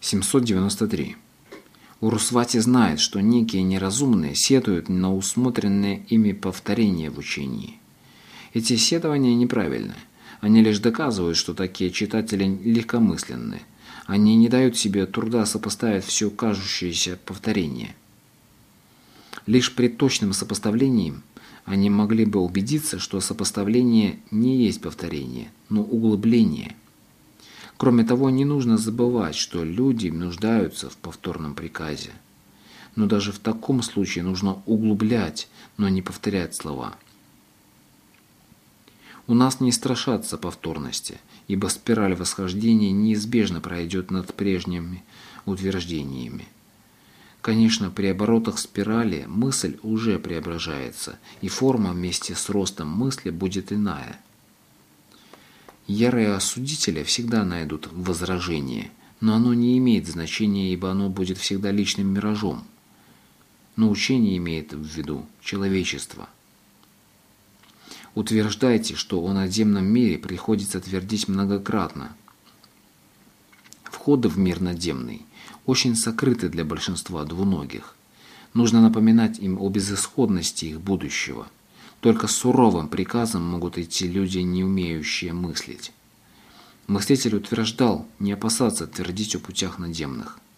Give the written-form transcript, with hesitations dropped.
793. Урусвати знает, что некие неразумные сетуют на усмотренные ими повторения в учении. Эти сетования неправильны. Они лишь доказывают, что такие читатели легкомысленны. Они не дают себе труда сопоставить все кажущееся повторение. Лишь при точном сопоставлении они могли бы убедиться, что сопоставление не есть повторение, но углубление. Кроме того, не нужно забывать, что люди нуждаются в повторном приказе. Но даже в таком случае нужно углублять, но не повторять слова. У нас не страшатся повторности, ибо спираль восхождения неизбежно пройдет над прежними утверждениями. Конечно, при оборотах спирали мысль уже преображается, и форма вместе с ростом мысли будет иная. Ярые осудители всегда найдут возражение, но оно не имеет значения, ибо оно будет всегда личным миражом. Но учение имеет в виду человечество. Утверждайте, что о надземном мире приходится твердить многократно. Входы в мир надземный очень сокрыты для большинства двуногих. Нужно напоминать им о безысходности их будущего. Только суровым приказом могут идти люди, не умеющие мыслить. Мыслитель утверждал не опасаться твердить о путях надземных.